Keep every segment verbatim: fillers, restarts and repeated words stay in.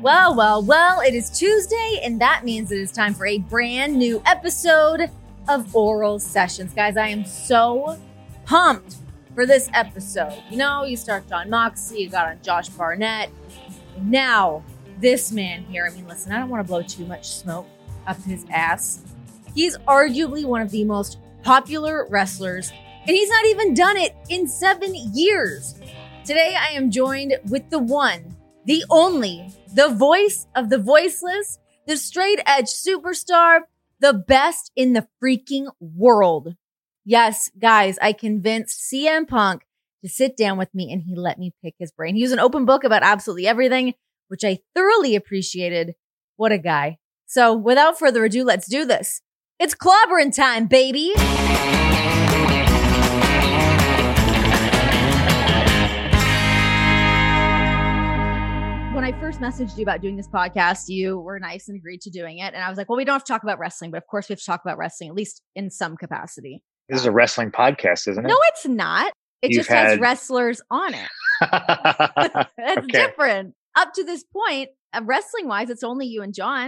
Well, well, well, it is Tuesday, and that means it is time for a brand new episode of Oral Sessions. Guys, I am so pumped for this episode. You know, you start Jon Moxley, you got on Josh Barnett. Now, this man here, I mean, listen, I don't want to blow too much smoke up his ass. He's arguably one of the most popular wrestlers, and he's not even done it in seven years. Today, I am joined with the one, the only, the voice of the voiceless, the straight edge superstar, the best in the freaking world. Yes, guys, I convinced C M Punk to sit down with me and he let me pick his brain. He was an open book about absolutely everything, which I thoroughly appreciated. What a guy. So without further ado, let's do this. It's clobbering time, baby. When I first messaged you about doing this podcast, you were nice and agreed to doing it. And I was like, well, we don't have to talk about wrestling, but of course we have to talk about wrestling, at least in some capacity. This is a wrestling podcast, isn't it? No, it's not. It You've just had... has wrestlers on it. That's okay. different. Up to this point, uh, wrestling-wise, it's only you and John.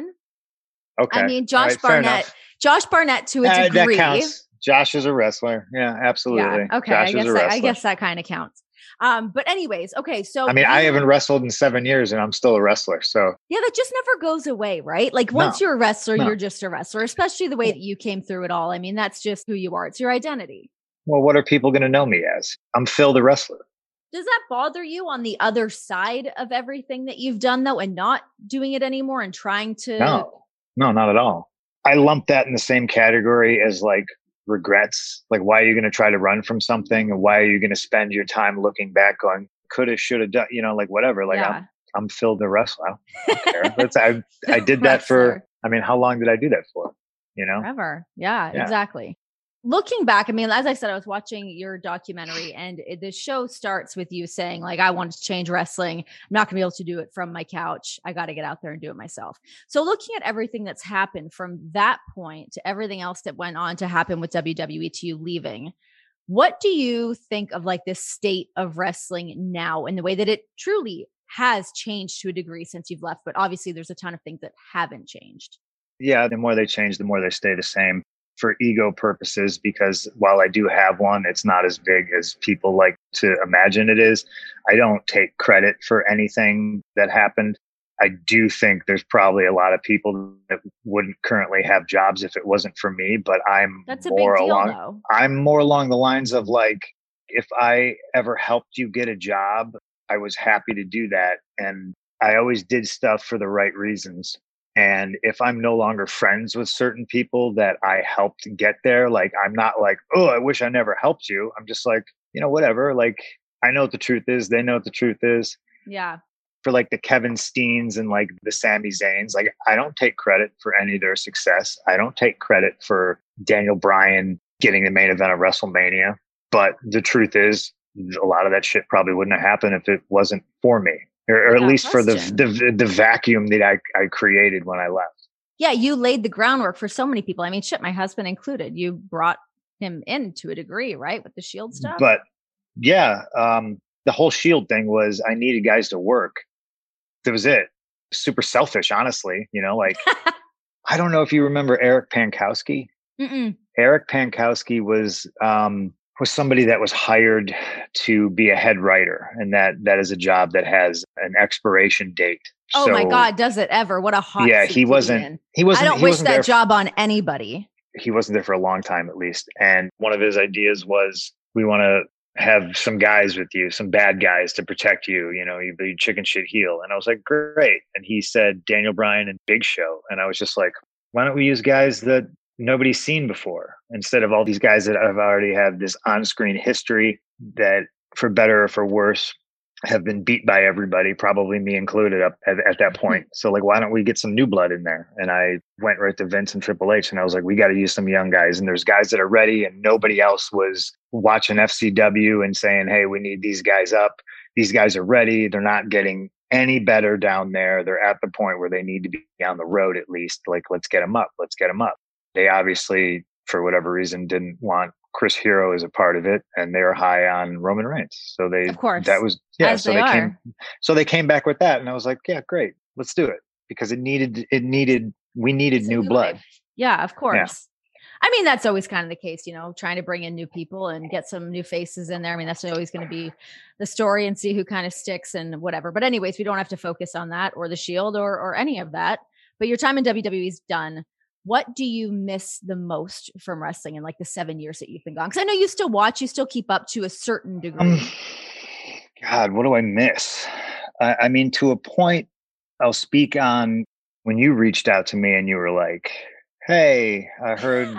Okay. I mean, Josh right, Barnett. Josh Barnett to a uh, degree. That counts. Josh is a wrestler. Yeah, absolutely. Yeah, okay, Josh I guess, is a that, wrestler. I guess that kind of counts. Um, but anyways, okay, so I mean, you, I haven't wrestled in seven years and I'm still a wrestler. So yeah, that just never goes away, right? Like once no, you're a wrestler, no. you're just a wrestler, especially the way that you came through it all. I mean, that's just who you are. It's your identity. Well, what are people going to know me as? I'm Phil the wrestler. Does that bother you on the other side of everything that you've done though, and not doing it anymore and trying to? No, no, not at all. I lump that in the same category as like regrets. Like, why are you going to try to run from something? And why are you going to spend your time looking back going, coulda, shoulda done, you know, like whatever. Like yeah. I'm, I'm Phil the wrestler. I don't care. That's, I, I did that for, I mean, how long did I do that for? You know? Forever. Yeah, yeah, exactly. Looking back, I mean, as I said, I was watching your documentary and it, the show starts with you saying like, I wanted to change wrestling. I'm not gonna be able to do it from my couch. I got to get out there and do it myself. So looking at everything that's happened from that point to everything else that went on to happen with W W E to you leaving, what do you think of like this state of wrestling now and the way that it truly has changed to a degree since you've left? But obviously there's a ton of things that haven't changed. Yeah, the more they change, the more they stay the same for ego purposes, because while I do have one, it's not as big as people like to imagine it is. I don't take credit for anything that happened. I do think there's probably a lot of people that wouldn't currently have jobs if it wasn't for me, but I'm That's a more big deal, along, though. I'm more along the lines of like, if I ever helped you get a job, I was happy to do that. And I always did stuff for the right reasons. And if I'm no longer friends with certain people that I helped get there, like, I'm not like, oh, I wish I never helped you. I'm just like, you know, whatever. Like, I know what the truth is. They know what the truth is. Yeah. For like the Kevin Steens and like the Sami Zayns, like, I don't take credit for any of their success. I don't take credit for Daniel Bryan getting the main event of WrestleMania. But the truth is, a lot of that shit probably wouldn't have happened if it wasn't for me. Or, or at least question. for the, the the vacuum that I, I created when I left. Yeah, you laid the groundwork for so many people. I mean, shit, my husband included. You brought him in to a degree, right? With the Shield stuff. But yeah, um, the whole Shield thing was I needed guys to work. That was it. Super selfish, honestly. You know, like, I don't know if you remember Eric Pankowski. Mm-mm. Eric Pankowski was... Um, was somebody that was hired to be a head writer. And that that is a job that has an expiration date. Oh so, my God, does it ever? What a hot Yeah, seat he to wasn't, be in. he wasn't, I don't he wish wasn't that there job on anybody. He wasn't there for a long time, at least. And one of his ideas was, we want to have some guys with you, some bad guys to protect you. You know, you be chicken shit heel. And I was like, great. And he said, Daniel Bryan and Big Show. And I was just like, why don't we use guys that nobody's seen before, instead of all these guys that have already had this on-screen history that, for better or for worse, have been beat by everybody, probably me included up at, at that point. So like, why don't we get some new blood in there? And I went right to Vince and Triple H and I was like, we got to use some young guys. And there's guys that are ready, and nobody else was watching F C W and saying, hey, we need these guys up. These guys are ready. They're not getting any better down there. They're at the point where they need to be on the road at least. Like, let's get them up. Let's get them up. They obviously, for whatever reason, didn't want Chris Hero as a part of it, and they were high on Roman Reigns. So they, of course, that was, yeah. As so they, they are. came, so they came back with that, and I was like, yeah, great. let's do it because it needed, it needed, we needed It's a new new blood. life. Yeah, of course. Yeah. I mean, that's always kind of the case, you know, trying to bring in new people and get some new faces in there. I mean, that's always going to be the story and see who kind of sticks and whatever. But anyways, we don't have to focus on that or the Shield or or any of that. But your time in W W E is done. What do you miss the most from wrestling in like the seven years that you've been gone? Because I know you still watch, you still keep up to a certain degree. Um, God, what do I miss? I, I mean, to a point, I'll speak on when you reached out to me and you were like, hey, I heard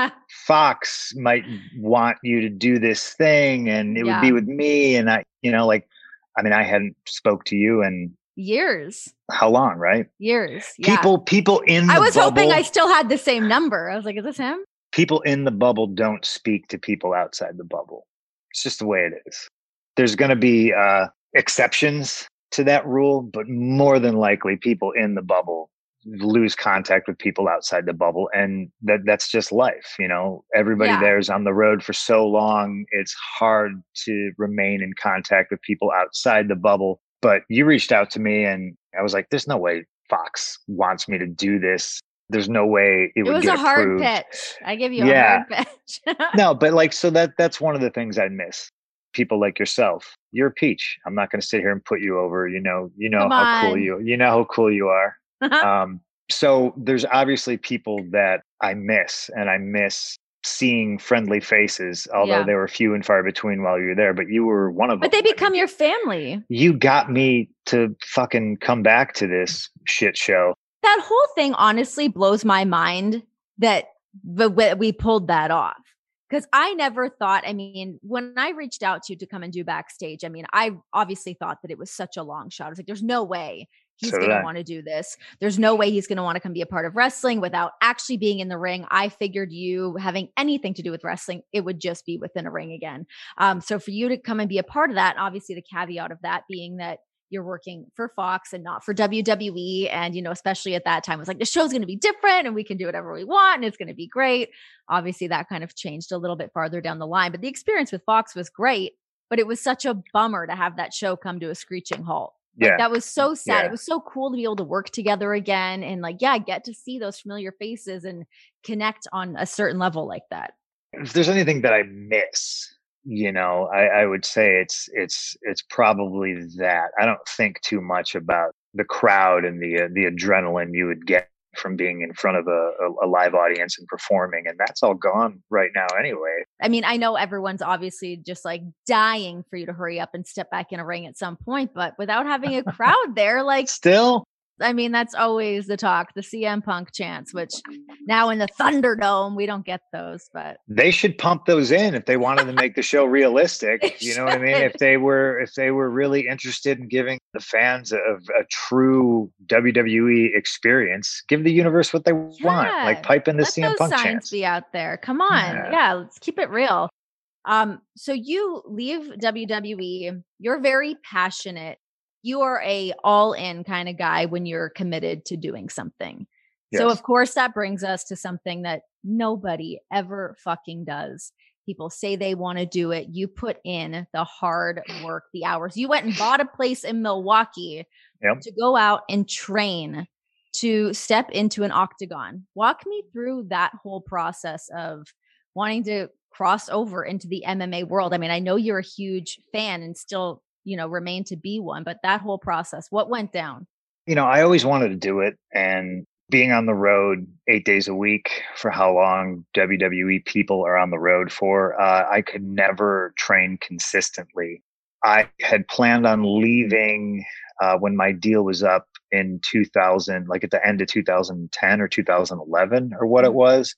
Fox might want you to do this thing and it Yeah. would be with me. And I, you know, like, I mean, I hadn't spoke to you in Years. how long, right? Years. Yeah. People, people in the I was bubble, hoping I still had the same number. I was like, is this him? people in the bubble don't speak to people outside the bubble. It's just the way it is. There's going to be uh, exceptions to that rule, but more than likely people in the bubble lose contact with people outside the bubble. And that that's just life. You know, everybody Yeah. there's on the road for so long. It's hard to remain in contact with people outside the bubble. But you reached out to me and I was like, there's no way Fox wants me to do this. There's no way it, It would was get a hard approved. pitch. I give you Yeah. a hard pitch. No, but like, so that that's one of the things I miss. People like yourself. You're a peach. I'm not going to sit here and put you over. You know, you know Come how cool on. you. You know how cool you are. Um, so there's obviously people that I miss, and I miss seeing friendly faces. Although Yeah. they were few and far between while you were there, but you were one of them. But they I mean, become your family. you got me to fucking come back to this shit show. That whole thing honestly blows my mind that the way we pulled that off. Because I never thought, I mean, when I reached out to you to come and do backstage, I mean, I obviously thought that it was such a long shot. I was like, there's no way he's So going did to I. want to do this. There's no way he's going to want to come be a part of wrestling without actually being in the ring. I figured you having anything to do with wrestling, it would just be within a ring again. Um, so for you to come and be a part of that, obviously the caveat of that being that you're working for Fox and not for W W E. And, you know, especially at that time, it was like, the show's going to be different and we can do whatever we want and it's going to be great. Obviously, that kind of changed a little bit farther down the line. But the experience with Fox was great. But it was such a bummer to have that show come to a screeching halt. Like, Yeah. that was so sad. Yeah. It was so cool to be able to work together again and, like, yeah, get to see those familiar faces and connect on a certain level like that. If there's anything that I miss, you know, I, I would say it's it's it's probably that. I don't think too much about the crowd and the uh, the adrenaline you would get from being in front of a, a, a live audience and performing, and that's all gone right now anyway. I mean, I know everyone's obviously just like dying for you to hurry up and step back in a ring at some point, but without having a crowd there, like, Still, I mean, that's always the talk, the C M Punk chants, which now in the Thunderdome, we don't get those, but they should pump those in if they wanted to make the show realistic. They You know what I mean? should. If they were if they were really interested in giving the fans a, a true W W E experience, give the universe what they want. Yeah. Like pipe in the let C M those Punk signs chants. be out there. Come on. Yeah. Yeah, let's keep it real. Um, so you leave W W E, you're very passionate. You are a all-in kind of guy when you're committed to doing something. So Yes. of course that brings us to something that nobody ever fucking does. People say they want to do it. You put in the hard work, the hours. You went and bought a place in Milwaukee Yep. to go out and train to step into an octagon. Walk me through that whole process of wanting to cross over into the M M A world. I mean, I know you're a huge fan and still, you know, remain to be one, but that whole process, what went down? You know, I always wanted to do it, and being on the road eight days a week for how long W W E people are on the road for, uh, I could never train consistently. I had planned on leaving uh, when my deal was up in two thousand, like at the end of two thousand ten or two thousand eleven or what it was.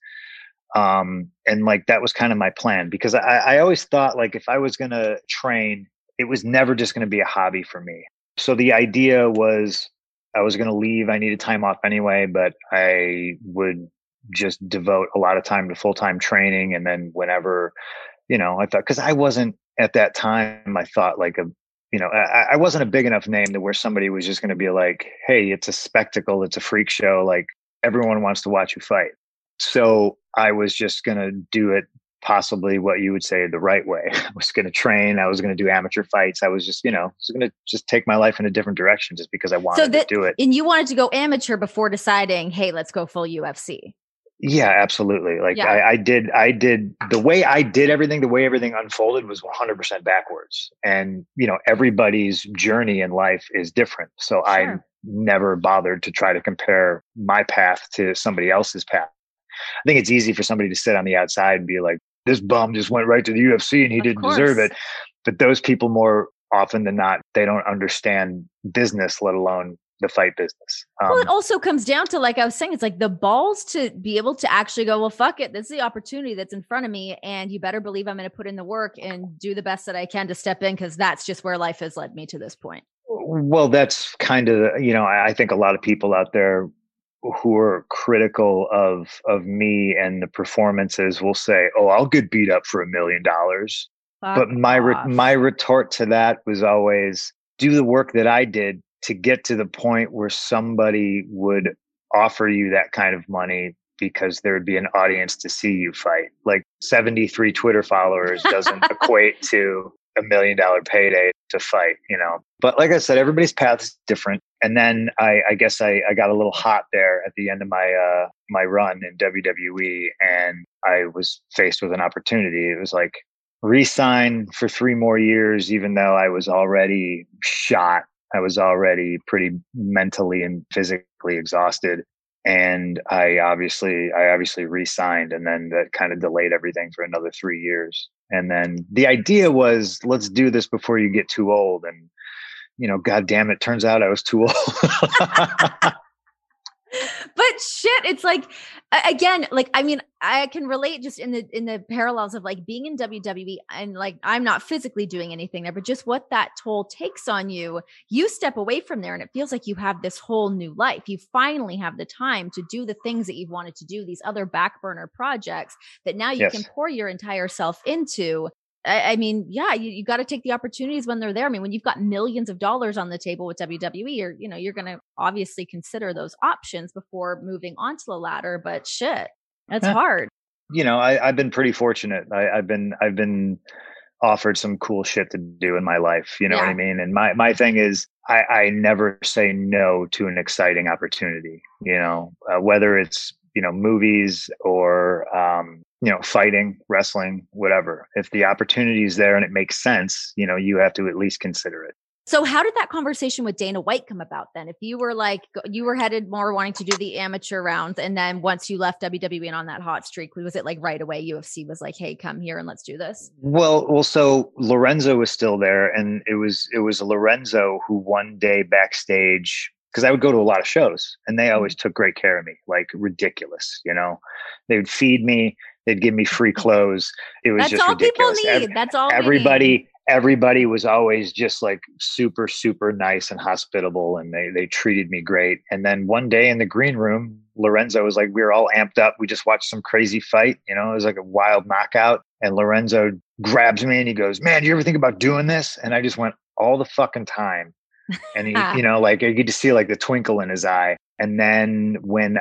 Um, and like, that was kind of my plan, because I, I always thought, like, if I was going to train, it was never just going to be a hobby for me. So the idea was I was going to leave. I needed time off anyway, but I would just devote a lot of time to full-time training. And then whenever, you know, I thought, cause I wasn't at that time, I thought like a, you know, I, I wasn't a big enough name to where somebody was just going to be like, hey, it's a spectacle. It's a freak show. Like, everyone wants to watch you fight. So I was just going to do it possibly what you would say the right way. I was going to train. I was going to do amateur fights. I was just, you know, I was going to just take my life in a different direction just because I wanted so that, to do it. And you wanted to go amateur before deciding, hey, let's go full U F C. Yeah, absolutely. Like yeah. I, I did, I did the way I did everything, the way everything unfolded was one hundred percent backwards. And, you know, everybody's journey in life is different. So sure. I never bothered to try to compare my path to somebody else's path. I think it's easy for somebody to sit on the outside and be like, this bum just went right to the U F C and he of didn't course. deserve it. But those people, more often than not, they don't understand business, let alone the fight business. Um, well, it also comes down to, like I was saying, it's like the balls to be able to actually go, well, fuck it. This is the opportunity that's in front of me. And you better believe I'm going to put in the work and do the best that I can to step in, because that's just where life has led me to this point. Well, that's kind of, you know, I, I think a lot of people out there who are critical of of me and the performances will say, oh, I'll get beat up for a million dollars. But my re- my retort to that was always, do the work that I did to get to the point where somebody would offer you that kind of money because there would be an audience to see you fight. Like seventy-three Twitter followers doesn't equate to a million dollar payday to fight, you know. But like I said, everybody's path is different. And then I, I guess I, I got a little hot there at the end of my uh, my run in W W E, and I was faced with an opportunity. It was like, re-sign for three more years, even though I was already shot. I was already pretty mentally and physically exhausted. And I obviously, I obviously re-signed, and then that kind of delayed everything for another three years. And then the idea was, let's do this before you get too old. And, you know, God damn it, turns out I was too old. But shit, it's like, again, like, I mean, I can relate just in the, in the parallels of like being in W W E, and like, I'm not physically doing anything there, but just what that toll takes on you, you step away from there and it feels like you have this whole new life. You finally have the time to do the things that you've wanted to do, these other back burner projects that now you yes. can pour your entire self into. I, I mean, yeah, you, you got to take the opportunities when they're there. I mean, when you've got millions of dollars on the table with W W E, you're, you know, you're going to obviously consider those options before moving onto the ladder. But shit, that's yeah. hard. You know, I, I've been pretty fortunate. I, I've been, I've been offered some cool shit to do in my life. You know yeah. what I mean? And my, my thing is, I, I never say no to an exciting opportunity. You know, uh, whether it's, you know, movies or, um, you know, fighting, wrestling, whatever. If the opportunity is there and it makes sense, you know, you have to at least consider it. So how did that conversation with Dana White come about then? If you were like, you were headed more wanting to do the amateur rounds, and then once you left W W E and on that hot streak, was it like right away U F C was like, hey, come here and let's do this? Well, well, so Lorenzo was still there, and it was, it was Lorenzo who one day backstage, because I would go to a lot of shows and they always took great care of me, like ridiculous, you know, they would feed me. They'd give me free clothes. It was That's just all ridiculous. People need. That's all everybody, everybody was always just like super, super nice and hospitable, and they they treated me great. And then one day in the green room, Lorenzo was like, we were all amped up. We just watched some crazy fight. You know, it was like a wild knockout. And Lorenzo grabs me and he goes, "Man, do you ever think about doing this?" And I just went, all the fucking time. And he, you know, like I get to see like the twinkle in his eye. And then when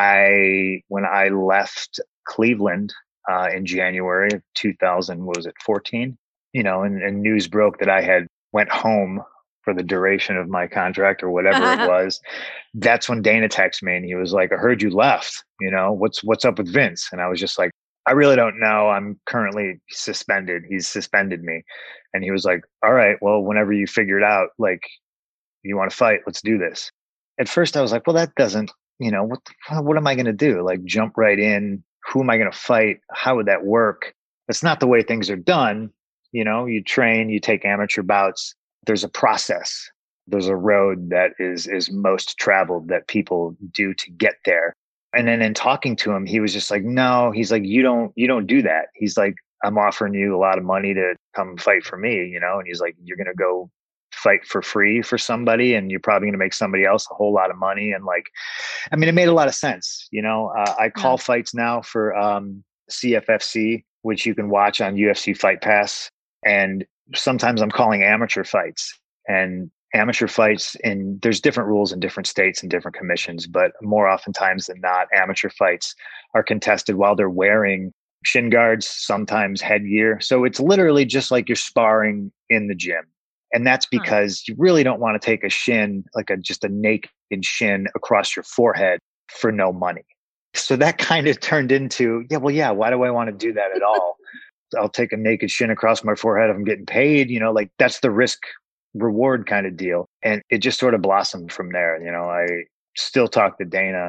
I when I left Cleveland uh, in January of two thousand, what was it, fourteen? You know, and, and news broke that I had went home for the duration of my contract or whatever it was. That's when Dana texted me and he was like, "I heard you left. You know, what's what's up with Vince?" And I was just like, "I really don't know. I'm currently suspended. He's suspended me." And he was like, "All right, well, whenever you figure it out, like, you want to fight, let's do this." At first I was like, well, that doesn't, you know, what, the, what am I going to do? Like jump right in? Who am I going to fight? How would that work? That's not the way things are done. You know, you train, you take amateur bouts. There's a process. There's a road that is, is most traveled that people do to get there. And then in talking to him, he was just like, no, he's like, you don't, you don't do that. He's like, I'm offering you a lot of money to come fight for me, you know? And he's like, you're going to go fight for free for somebody, and you're probably going to make somebody else a whole lot of money. And like, I mean, it made a lot of sense. You know, uh, I call yeah. fights now for um, C F F C, which you can watch on U F C Fight Pass. And sometimes I'm calling amateur fights, and amateur fights, and there's different rules in different states and different commissions, but more oftentimes than not, amateur fights are contested while they're wearing shin guards, sometimes headgear. So it's literally just like you're sparring in the gym. And that's because huh. you really don't want to take a shin, like a just a naked shin across your forehead for no money. So that kind of turned into, yeah, well, yeah, why do I want to do that at all? I'll take a naked shin across my forehead if I'm getting paid, you know, like that's the risk reward kind of deal. And it just sort of blossomed from there. You know, I still talk to Dana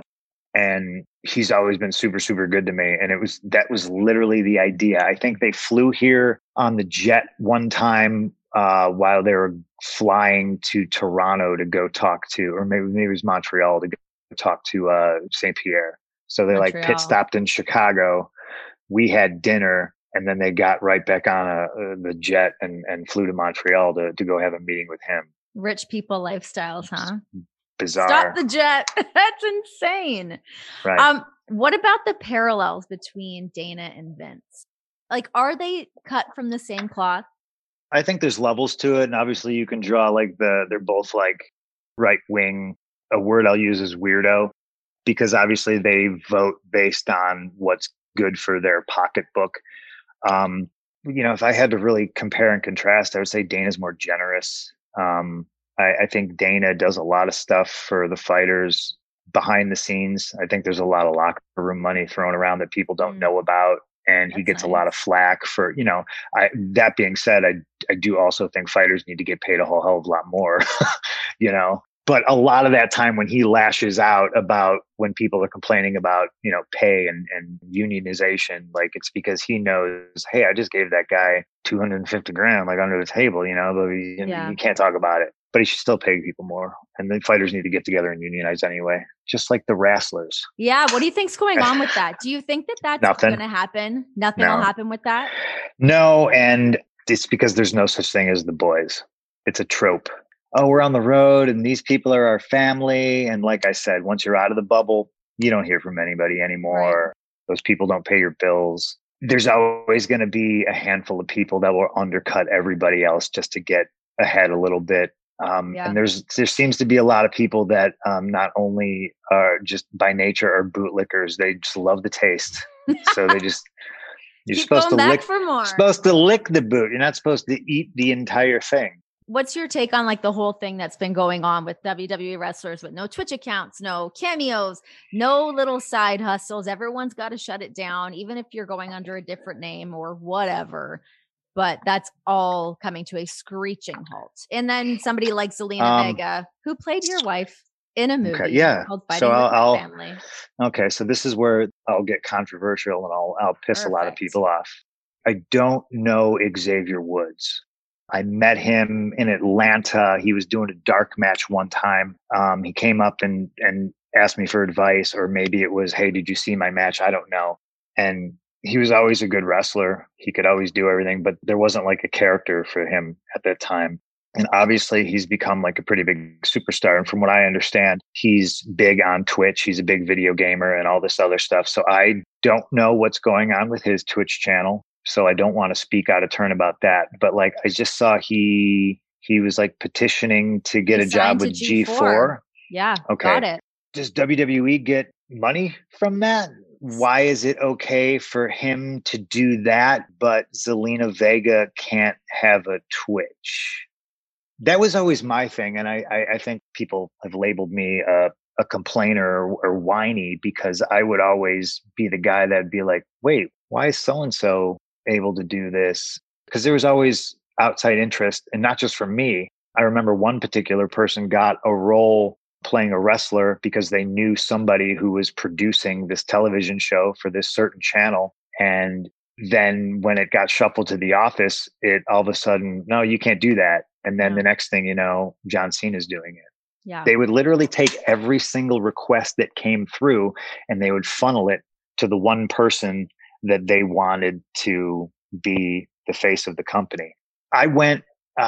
and he's always been super, super good to me. And it was, that was literally the idea. I think they flew here on the jet one time uh, while they were flying to Toronto to go talk to, or maybe, maybe it was Montreal to go talk to uh, Saint Pierre. So they Montreal. like pit stopped in Chicago. We had dinner. And then they got right back on a, uh, the jet and, and flew to Montreal to, to go have a meeting with him. Rich people lifestyles, huh? Bizarre. Stop the jet. That's insane. Right. Um, what about the parallels between Dana and Vince? Like, are they cut from the same cloth? I think there's levels to it. And obviously you can draw like the, they're both like right wing. A word I'll use is weirdo, because obviously they vote based on what's good for their pocketbook. Um, you know, if I had to really compare and contrast, I would say Dana's more generous. Um, I, I think Dana does a lot of stuff for the fighters behind the scenes. I think there's a lot of locker room money thrown around that people don't mm. know about. And That's he gets nice. a lot of flack for, you know, I, that being said, I, I do also think fighters need to get paid a whole hell of a lot more, you know. But a lot of that time when he lashes out about when people are complaining about, you know, pay and, and unionization, like it's because he knows, hey, I just gave that guy two hundred fifty grand, like under the table, you know, but he, yeah. you can't talk about it, but he should still pay people more. And the fighters need to get together and unionize anyway, just like the wrestlers. Yeah. What do you think's going on with that? Do you think that that's going to happen? Nothing no. will happen with that? No. And it's because there's no such thing as the boys. It's a trope. Oh, we're on the road and these people are our family. And like I said, once you're out of the bubble, you don't hear from anybody anymore. Right. Those people don't pay your bills. There's always going to be a handful of people that will undercut everybody else just to get ahead a little bit. Um, yeah. And there's there seems to be a lot of people that um, not only are just by nature are bootlickers, they just love the taste. So they just you're Keep supposed to back lick for more. supposed to lick the boot. You're not supposed to eat the entire thing. What's your take on like the whole thing that's been going on with W W E wrestlers with no Twitch accounts, no cameos, no little side hustles? Everyone's got to shut it down, even if you're going under a different name or whatever. But that's all coming to a screeching halt. And then somebody like Zelina um, Vega, who played your wife in a movie okay, yeah. called Fighting so with I'll, Your Family. Okay, so this is where I'll get controversial and I'll I'll piss Perfect. a lot of people off. I don't know Xavier Woods. I met him in Atlanta. He was doing a dark match one time. Um, he came up and, and asked me for advice, or maybe it was, hey, did you see my match? I don't know. And he was always a good wrestler. He could always do everything, but there wasn't like a character for him at that time. And obviously he's become like a pretty big superstar. And from what I understand, he's big on Twitch. He's a big video gamer and all this other stuff. So I don't know what's going on with his Twitch channel. So I don't want to speak out of turn about that. But like, I just saw he, he was like petitioning to get he a job with G four. G four. Yeah. Okay. Got it. Does W W E get money from that? Why is it okay for him to do that, but Zelina Vega can't have a Twitch? That was always my thing. And I, I, I think people have labeled me a, a complainer or, or whiny, because I would always be the guy that'd be like, wait, why is so-and-so able to do this? Because there was always outside interest, and not just from me. I remember one particular person got a role playing a wrestler because they knew somebody who was producing this television show for this certain channel. And then when it got shuffled to The Office, it all of a sudden, no, you can't do that. And then yeah. the next thing you know, John Cena's doing it. Yeah. They would literally take every single request that came through and they would funnel it to the one person that they wanted to be the face of the company. I went,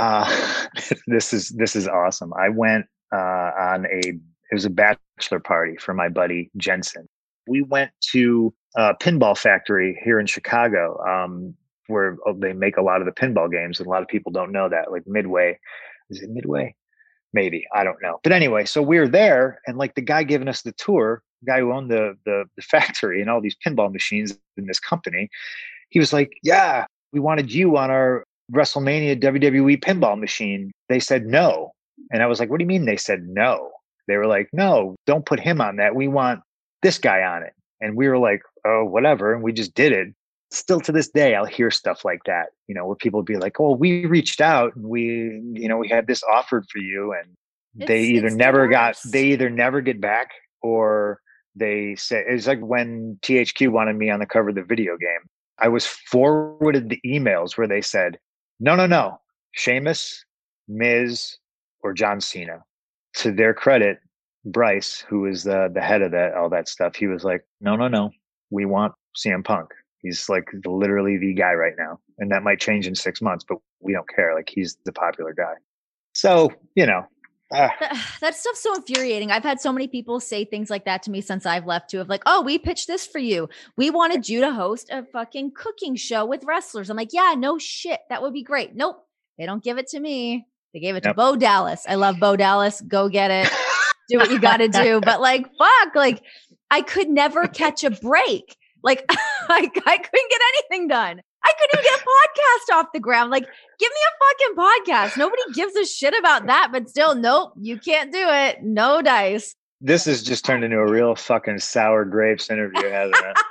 uh, this is, this is awesome. I went, uh, on a, it was a bachelor party for my buddy Jensen. We went to a pinball factory here in Chicago, um, where they make a lot of the pinball games. And a lot of people don't know that, like Midway. Is it Midway? Maybe. I don't know. But anyway, so we were there, and like the guy giving us the tour, guy who owned the, the the factory and all these pinball machines in this company, he was like, yeah, we wanted you on our WrestleMania W W E pinball machine. They said no. And I was like, what do you mean they said no? They were like, no, don't put him on that. We want this guy on it. And we were like, oh, whatever. And we just did it. Still to this day, I'll hear stuff like that, you know, where people be like, oh, we reached out and we, you know, we had this offered for you. And It's- they either it's the never got, worst. they either never get back, or they say, it's like when T H Q wanted me on the cover of the video game. I was forwarded the emails where they said, no, no, no, Sheamus, Miz, or John Cena. To their credit, Bryce, who is the the head of that all that stuff, he was like, no, no, no, we want C M Punk. He's like literally the guy right now, and that might change in six months, but we don't care. Like, he's the popular guy. So, you know, uh, That, that stuff's so infuriating. I've had so many people say things like that to me since I've left too, of like, oh, we pitched this for you. We wanted you to host a fucking cooking show with wrestlers. I'm like, yeah, no shit. That would be great. Nope. They don't give it to me. They gave it to Yep. Bo Dallas. I love Bo Dallas. Go get it. Do what you got to do. But like, fuck, like I could never catch a break. Like I, I couldn't get anything done. I couldn't even get a podcast off the ground. Like, give me a fucking podcast. Nobody gives a shit about that, but still, nope, you can't do it. No dice. this has just turned into a real fucking sour grapes interview, hasn't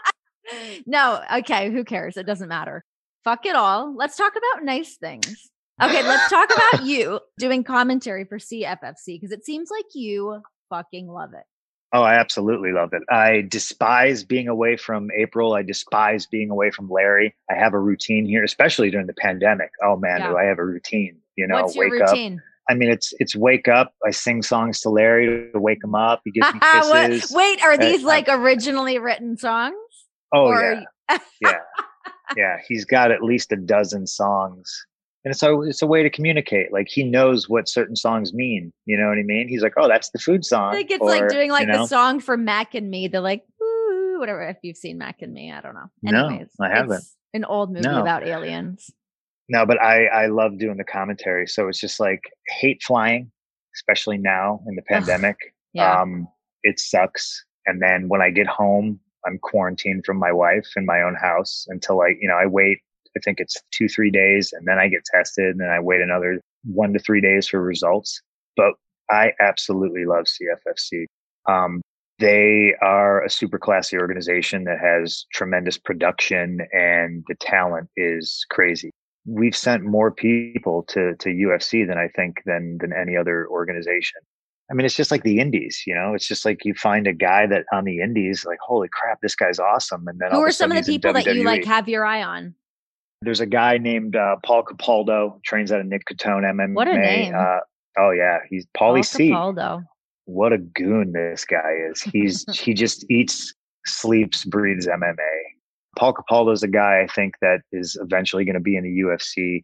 it? No, okay, who cares? It doesn't matter. Fuck it all. Let's talk about nice things. Okay, let's talk about you doing commentary for C F F C, because it seems like you fucking love it. Oh, I absolutely love it. I despise being away from April. I despise being away from Larry. I have a routine here, especially during the pandemic. Oh man, Yeah. do I have a routine? You know, What's your wake up. routine? I mean, it's it's wake up. I sing songs to Larry to wake him up. He gives me What- kisses. Wait, are these I- like originally written songs? Oh Or- yeah, yeah, yeah. He's got at least a dozen songs, and so it's a way to communicate. Like, he knows what certain songs mean. You know what I mean? He's like, oh, that's the food song. I think it's Or, like doing like you know, the song for Mac and Me. They're like, woo, whatever. If you've seen Mac and Me, I don't know. No, Anyways, I haven't. It's an old movie No. about aliens. No, but I, I love doing the commentary. So it's just like, hate flying, especially now in the pandemic. Yeah. Um, it sucks. And then when I get home, I'm quarantined from my wife in my own house until I, you know, I wait, I think it's two, three days and then I get tested and then I wait another one to three days for results. But I absolutely love C F F C. Um, They are a super classy organization that has tremendous production, and the talent is crazy. We've sent more people to, to U F C than I think than, than any other organization. I mean, it's just like the indies, you know, it's just like you find a guy that on the indies, like, holy crap, this guy's awesome. And then all Who of are a some sudden of the he's in people that you W W E. like have your eye on? There's a guy named uh, Paul Capaldo, trains out of Nick Catone M M A. What a name. Uh, oh yeah, he's Paulie C. Capaldo. What a goon this guy is. He's he just eats, sleeps, breathes M M A. Paul Capaldo is a guy I think that is eventually going to be in the U F C.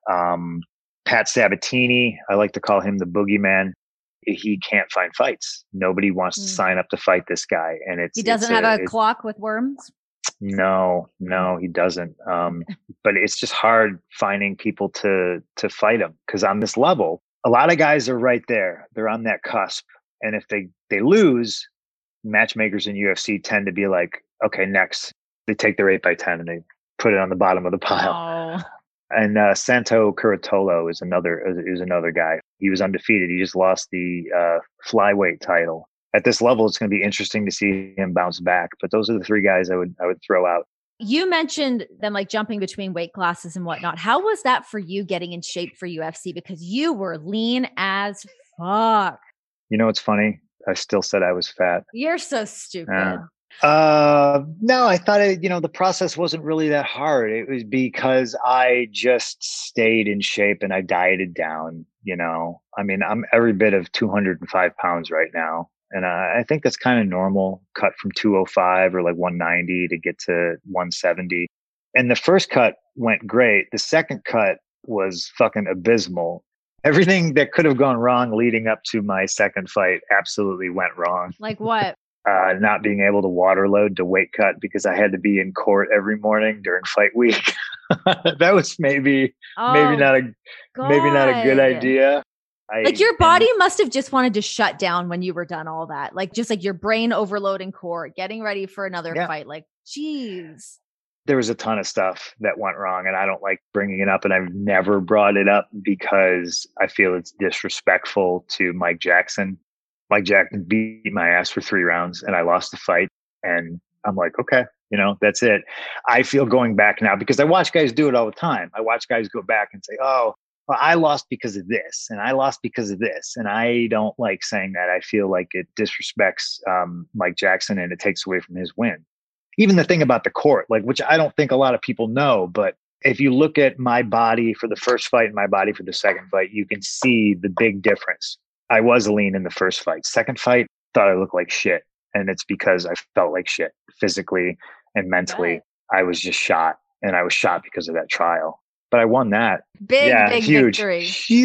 Um, Pat Sabatini, I like to call him the boogeyman. He can't find fights. Nobody wants to Mm. sign up to fight this guy, and it's He doesn't it's have a it- clock with worms. no, no, he doesn't. Um, but it's just hard finding people to to fight him, because on this level, a lot of guys are right there. They're on that cusp, and if they they lose, matchmakers in U F C tend to be like, okay, next. They take their eight by ten and they put it on the bottom of the pile. Oh, And uh, Santo Curatolo is another is another guy. He was undefeated. He just lost the uh, flyweight title. At this level, it's going to be interesting to see him bounce back. But those are the three guys I would I would throw out. you mentioned them like jumping between weight classes and whatnot. How was that for you getting in shape for U F C? Because you were lean as fuck. You know what's funny? I still said I was fat. You're so stupid. Yeah. Uh, no, I thought it, you know, the process wasn't really that hard. It was because I just stayed in shape and I dieted down, you know. I mean, I'm every bit of two hundred five pounds right now. And uh, I think that's kind of normal, cut from two oh five or like one ninety to get to one seventy. And the first cut went great. The second cut was fucking abysmal. Everything that could have gone wrong leading up to my second fight absolutely went wrong. Like what? Uh, not being able to water load to weight cut because I had to be in court every morning during fight week. That was maybe Oh, maybe not a maybe not a good God. idea. I, like your body and, must have just wanted to shut down when you were done all that. Like just like your brain overloading court, getting ready for another yeah. fight. Like, geez. There was a ton of stuff that went wrong, and I don't like bringing it up, and I've never brought it up because I feel it's disrespectful to Mike Jackson. Mike Jackson beat my ass for three rounds and I lost the fight. And I'm like, okay, you know, that's it. I feel going back now because I watch guys do it all the time. I watch guys go back and say, oh, well, I lost because of this and I lost because of this. And I don't like saying that. I feel like it disrespects um, Mike Jackson and it takes away from his win. Even the thing about the court, like, which I don't think a lot of people know, but if you look at my body for the first fight and my body for the second fight, you can see the big difference. I was lean in the first fight. Second fight, thought I looked like shit. And it's because I felt like shit physically and mentally. Right. I was just shot, and I was shot because of that trial. But I won that. Big, yeah, big huge, victory.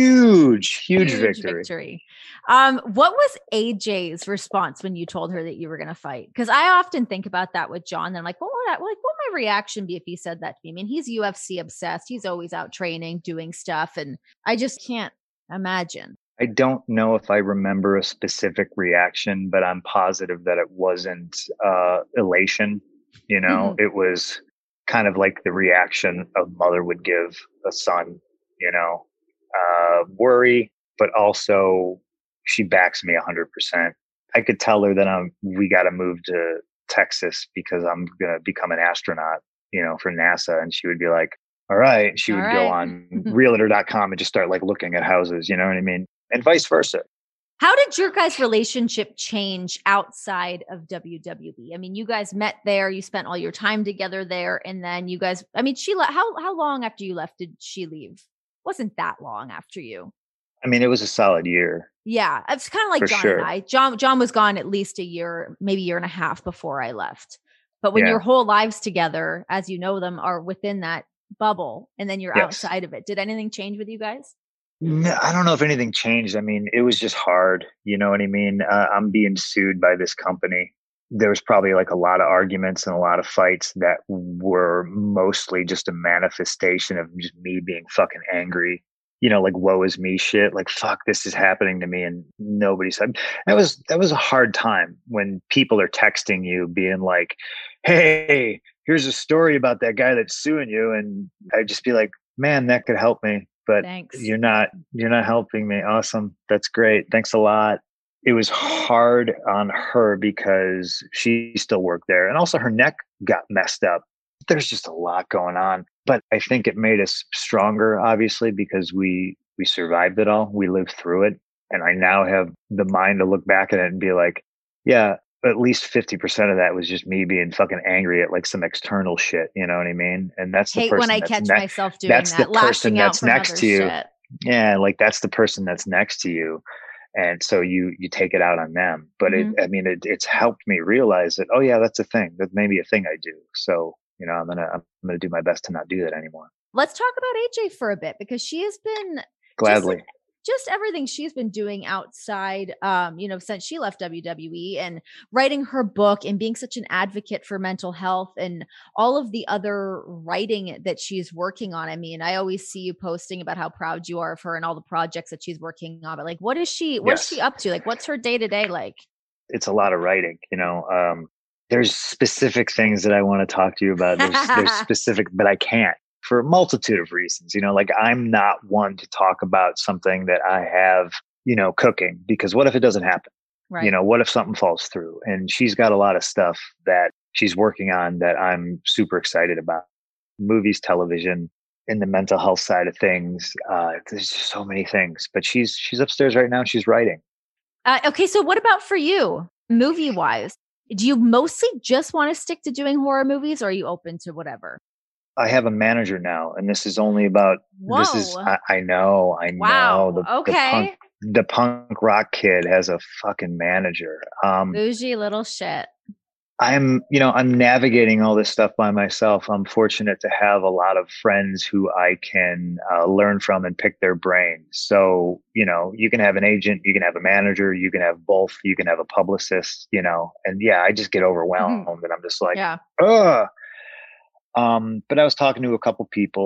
Huge, huge, huge victory. victory. Um, what was A J's response when you told her that you were going to fight? Because I often think about that with John. And like, what would I, like, what would my reaction be if he said that to me? I mean, he's U F C obsessed. He's always out training, doing stuff, and I just can't imagine. I don't know if I remember a specific reaction, but I'm positive that it wasn't uh, elation. You know, Mhm. it was kind of like the reaction a mother would give a son, you know, uh, worry, but also she backs me a hundred percent. I could tell her that I'm, we got to move to Texas because I'm going to become an astronaut, you know, for NASA. And she would be like, all right. She All would right. go on realtor dot com and just start like looking at houses, you know what I mean? And vice versa. How did your guys' relationship change outside of W W E? I mean, you guys met there, you spent all your time together there, and then you guys, I mean, she, le- how, how long after you left did she leave? Wasn't that long after you? I mean, it was a solid year. Yeah. It's kind of like For John sure. and I. John, John was gone at least a year, maybe a year and a half before I left. But when Yeah. your whole lives together, as you know them, are within that bubble, and then you're Yes. outside of it, did anything change with you guys? No, I don't know if anything changed. I mean, it was just hard. You know what I mean? Uh, I'm being sued by this company. There was probably like a lot of arguments and a lot of fights that were mostly just a manifestation of just me being fucking angry. You know, like woe is me shit. Like, fuck, this is happening to me, and nobody said. That was that was a hard time when people are texting you, being like, "Hey, here's a story about that guy that's suing you," and I'd just be like, "Man, that could help me." But Thanks. you're not you're not helping me. Awesome. That's great. Thanks a lot. It was hard on her because she still worked there. And also her neck got messed up. There's just a lot going on. But I think it made us stronger, obviously, because we we survived it all. We lived through it. And I now have the mind to look back at it and be like, yeah, at least fifty percent of that was just me being fucking angry at like some external shit. You know what I mean? And that's the Hate person when I that's catch ne- myself doing that's that, the person lashing out that's from next others' to you. shit. Yeah, like that's the person that's next to you. And so you you take it out on them. But Mhm. it I mean it it's helped me realize that, oh yeah, that's a thing. That may be a thing I do. So, you know, I'm gonna I'm gonna do my best to not do that anymore. Let's talk about A J for a bit, because she has been Gladly. just, just everything she's been doing outside, um, you know, since she left W W E, and writing her book and being such an advocate for mental health and all of the other writing that she's working on. I mean, I always see you posting about how proud you are of her and all the projects that she's working on. But like, what is she, what's Yes. she up to? Like, what's her day to day like? It's a lot of writing, you know. Um, there's specific things that I want to talk to you about. There's there's specific, but I can't for a multitude of reasons. You know, like I'm not one to talk about something that I have, you know, cooking, because what if it doesn't happen? Right. You know, what if something falls through? And she's got a lot of stuff that she's working on that I'm super excited about. Movies, television, in the mental health side of things. Uh, there's just so many things. But she's she's upstairs right now. She's writing. Uh, okay, so what about for you, movie wise? Do you mostly just want to stick to doing horror movies, or are you open to whatever? I have a manager now, and this is only about. Whoa. This is I, I know I Wow. know the, Okay. the punk the punk rock kid has a fucking manager. Um, Bougie little shit. I'm, you know, I'm navigating all this stuff by myself. I'm fortunate to have a lot of friends who I can uh, learn from and pick their brains. So, you know, you can have an agent, you can have a manager, you can have both, you can have a publicist, you know, and yeah, I just get overwhelmed and I'm just like, Yeah. ugh. Um, but I was talking to a couple people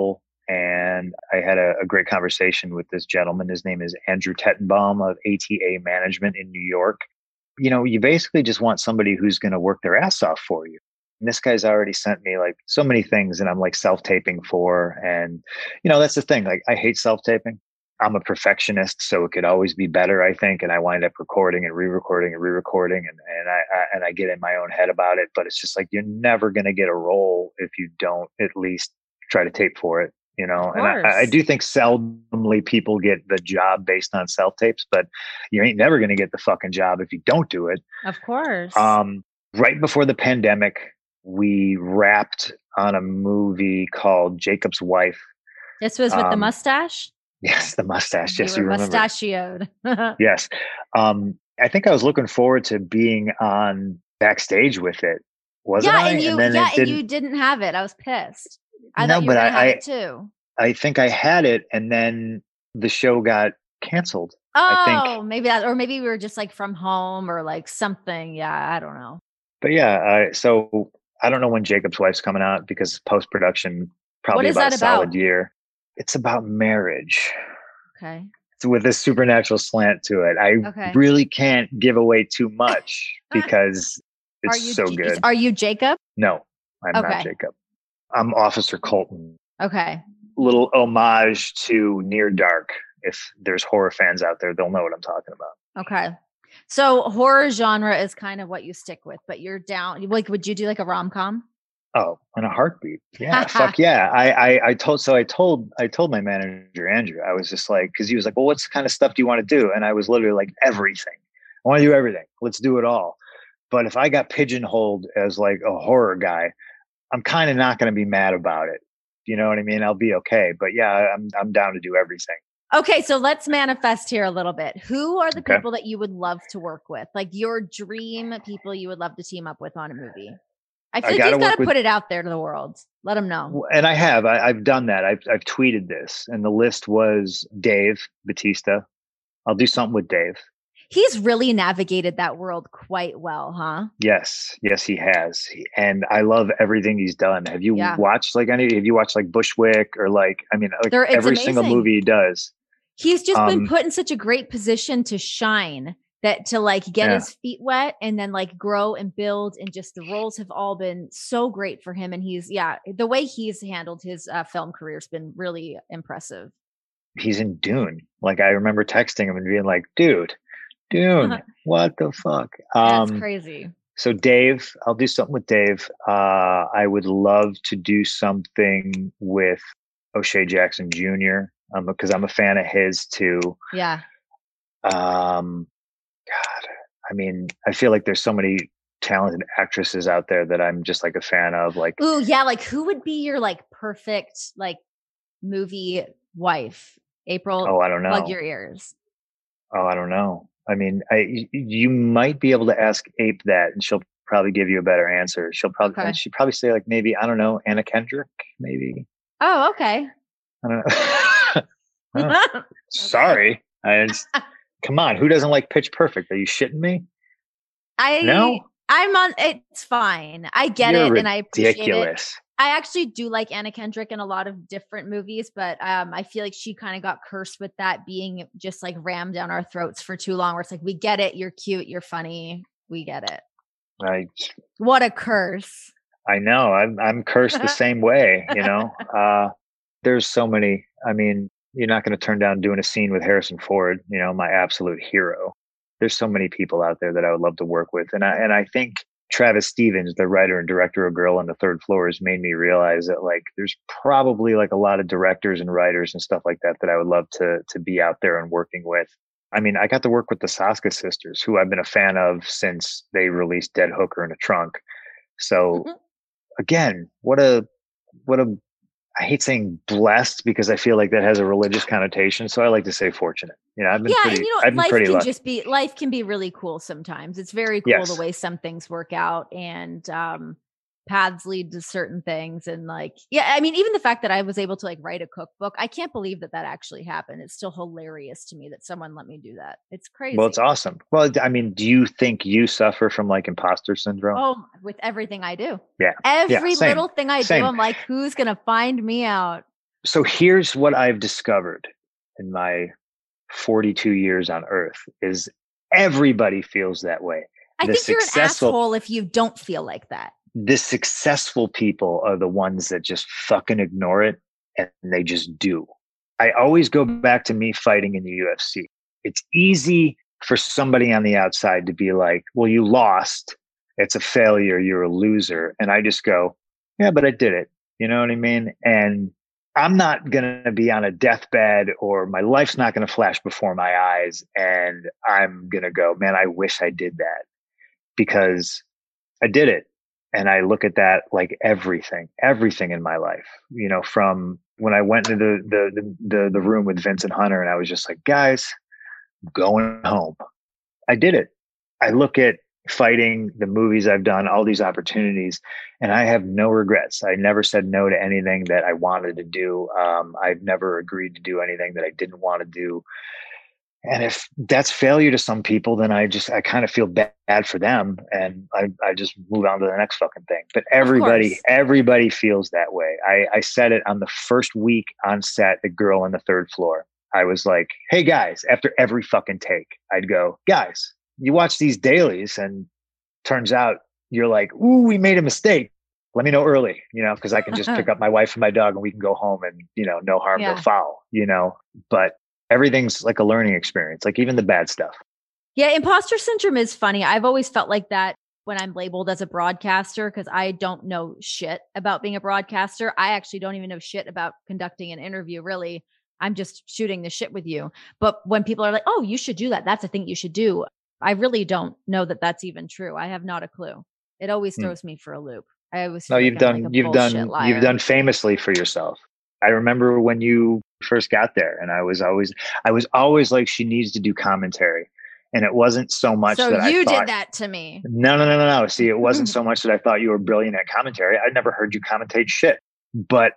and I had a, a great conversation with this gentleman. His name is Andrew Tettenbaum of A T A Management in New York. You know, you basically just want somebody who's going to work their ass off for you. And this guy's already sent me like so many things and I'm like self-taping for. And, you know, that's the thing. Like I hate self-taping. I'm a perfectionist, so it could always be better, I think. And I wind up recording and re-recording and re-recording and, and I, I and I get in my own head about it. But it's just like you're never going to get a role if you don't at least try to tape for it, you know. And I, I do think seldomly people get the job based on self-tapes, but you ain't never going to get the fucking job if you don't do it. Of course. Um, right before the pandemic, we wrapped on a movie called Jacob's Wife. This was with um, the mustache? Yes, the mustache. You yes, were you remember. Mustachioed. Yes. Um, I think I was looking forward to being on backstage with it, wasn't yeah, I? and you and then yeah, it didn't, and you didn't have it. I was pissed. I no, thought you but were gonna I, have I, it too. I think I had it, and then the show got canceled. Oh, I think. maybe that, or maybe we were just like from home or like something. Yeah, I don't know. But yeah, uh, so I don't know when Jacob's Wife's coming out because post production probably What is about that a solid about? year. It's about marriage. Okay. It's with a supernatural slant to it. I Okay. really can't give away too much because it's Are you so J- good. Are you Jacob? No, I'm Okay. not Jacob. I'm Officer Colton. Okay. Little homage to Near Dark. If there's horror fans out there, they'll know what I'm talking about. Okay. So horror genre is kind of what you stick with, but you're down. Like, would you do like a rom-com? Oh, in a heartbeat. Yeah. Fuck yeah. I, I, I told, so I told, I told my manager, Andrew, I was just like, cause he was like, well, what kind of stuff do you want to do? And I was literally like, everything. I want to do everything. Let's do it all. But if I got pigeonholed as like a horror guy, I'm kind of not going to be mad about it. You know what I mean? I'll be okay. But yeah, I'm, I'm down to do everything. Okay, so let's manifest here a little bit. Who are the Okay. people that you would love to work with? Like your dream people you would love to team up with on a movie? I feel I like gotta you've got work to with- put it out there to the world. Let them know. And I have, I, I've done that. I've, I've tweeted this and the list was Dave Bautista. I'll do something with Dave. He's really navigated that world quite well, huh? Yes. Yes, he has. And I love everything he's done. Have you Yeah. watched like any, have you watched like Bushwick or like, I mean, like They're- it's every single amazing. movie he does. He's just been Um, put in such a great position to shine, that to like get Yeah. his feet wet and then like grow and build, and just the roles have all been so great for him. And he's, yeah, the way he's handled his uh, film career has been really impressive. He's in Dune. Like I remember texting him and being like, dude, Dune, what the fuck? That's Um, crazy. So Dave, I'll do something with Dave. Uh, I would love to do something with O'Shea Jackson Junior Um, because I'm a fan of his too. Yeah. Um, God, I mean, I feel like there's so many talented actresses out there that I'm just like a fan of. Like, Ooh, yeah. Like who would be your like perfect like movie wife? April, oh, I don't know. plug your ears. Oh, I don't know. I mean, I y- you might be able to ask Ape that, and she'll probably give you a better answer. She'll probably Okay. she'd probably say like maybe I don't know Anna Kendrick, maybe. Oh, okay. I don't know. Oh, sorry. I just, come on. Who doesn't like Pitch Perfect? Are you shitting me? I No? I'm on. It's fine. I get You're it, and I appreciate it. ridiculous. I actually do like Anna Kendrick in a lot of different movies, but um, I feel like she kind of got cursed with that being just like rammed down our throats for too long. Where it's like, we get it, you're cute, you're funny, we get it. I What a curse! I know. I'm I'm cursed the same way. You know. Uh, there's so many. I mean, you're not going to turn down doing a scene with Harrison Ford. You know, my absolute hero. There's so many people out there that I would love to work with, and I and I think Travis Stevens, the writer and director of Girl on the Third Floor, has made me realize that like there's probably like a lot of directors and writers and stuff like that that I would love to to be out there and working with. I mean, I got to work with the Saska sisters, who I've been a fan of since they released Dead Hooker in a Trunk. So Mhm. again, what a what a I hate saying blessed because I feel like that has a religious connotation. So I like to say fortunate. You know, I've been Yeah, pretty and you know, I've been life pretty can lucky. just be life can be really cool sometimes. It's very cool Yes. the way some things work out, and um, paths lead to certain things. And like, yeah, I mean, even the fact that I was able to like write a cookbook, I can't believe that that actually happened. It's still hilarious to me that someone let me do that. It's crazy. Well, it's awesome. Well, I mean, do you think you suffer from like imposter syndrome? Oh, with everything I do. Yeah. Every same. little thing I Same. do, I'm like, who's gonna find me out? So here's what I've discovered in my forty-two years on earth is everybody feels that way. I The think you're an successful- asshole if you don't feel like that. The successful people are the ones that just fucking ignore it and they just do. I always go back to me fighting in the U F C. It's easy for somebody on the outside to be like, well, you lost. It's a failure. You're a loser. And I just go, yeah, but I did it. You know what I mean? And I'm not going to be on a deathbed or my life's not going to flash before my eyes. And I'm going to go, man, I wish I did that because I did it. And I look at that like everything, everything in my life, you know, from when I went into the, the, the, the room with Vincent Hunter and I was just like, guys, I'm going home. I did it. I look at fighting, the movies I've done, all these opportunities, and I have no regrets. I never said no to anything that I wanted to do. Um, I've never agreed to do anything that I didn't want to do. And if that's failure to some people, then I just, I kind of feel bad for them. And I, I just move on to the next fucking thing. But everybody, everybody feels that way. I, I said it on the first week on set, The Girl on the Third Floor. I was like, hey guys, after every fucking take, I'd go, guys, you watch these dailies and turns out you're like, ooh, we made a mistake. Let me know early, you know, because I can just pick up my wife and my dog and we can go home and, you know, no harm, yeah. no foul, you know, but everything's like a learning experience, like even the bad stuff. Yeah. Imposter syndrome is funny. I've always felt like that when I'm labeled as a broadcaster, because I don't know shit about being a broadcaster. I actually don't even know shit about conducting an interview, really. I'm just shooting the shit with you. But when people are like, oh, you should do that, that's a thing you should do, I really don't know that that's even true. I have not a clue. It always throws hmm. me for a loop. I always feel no, you've like done, like you've done, liar. you've done famously for yourself. I remember when you first got there, and I was always, I was always like, she needs to do commentary, and it wasn't so much so that you I thought, did that to me. No, no, no, no, no. See, it wasn't so much that I thought you were brilliant at commentary. I'd never heard you commentate shit, but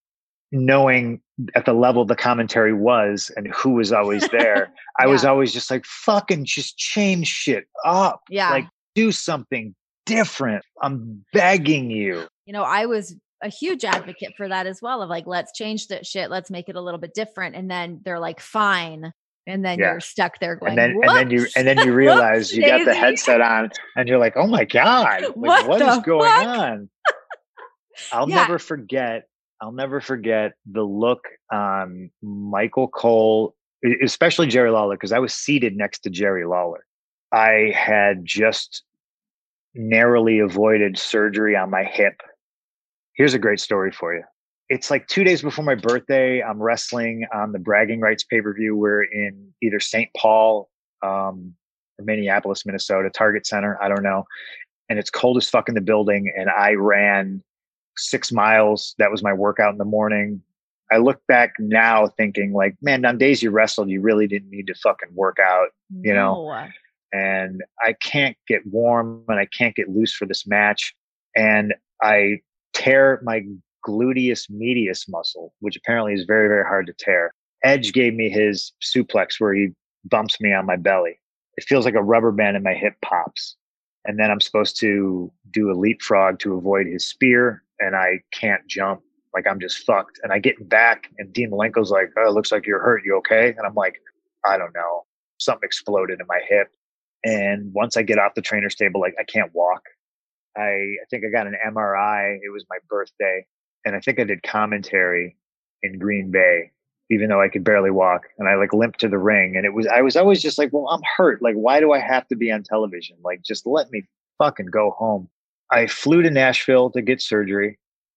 knowing at the level the commentary was and who was always there, I yeah. was always just like, fucking just change shit up. Yeah. Like do something different. I'm begging you. You know, I was a huge advocate for that as well, of like, let's change that shit. Let's make it a little bit different. And then they're like, fine. And then yeah. you're stuck there going, and then, Whoops. and then you, and then you realize Whoops, you got the headset on and you're like, oh my God, like, what, what is going fuck? on? I'll yeah. never forget. I'll never forget the look on Michael Cole, especially Jerry Lawler, because I was seated next to Jerry Lawler. I had just narrowly avoided surgery on my hip. Here's a great story for you. It's like two days before my birthday. I'm wrestling on the Bragging Rights pay-per-view. We're in either Saint Paul um, or Minneapolis, Minnesota, Target Center. I don't know. And it's cold as fuck in the building. And I ran six miles. That was my workout in the morning. I look back now thinking like, man, on days you wrestled, you really didn't need to fucking work out, you no. know? And I can't get warm and I can't get loose for this match. And I tear my gluteus medius muscle, which apparently is very, very hard to tear. Edge gave me his suplex where he bumps me on my belly. It feels like a rubber band and my hip pops. And then I'm supposed to do a leapfrog to avoid his spear. And I can't jump. Like I'm just fucked. And I get back and Dean Malenko's like, oh, it looks like you're hurt. You okay? And I'm like, I don't know. Something exploded in my hip. And once I get off the trainer's table, like I can't walk. I, I think I got an M R I. It was my birthday. And I think I did commentary in Green Bay, even though I could barely walk. And I like limped to the ring. And it was, I was always just like, well, I'm hurt. Like, why do I have to be on television? Like, just let me fucking go home. I flew to Nashville to get surgery.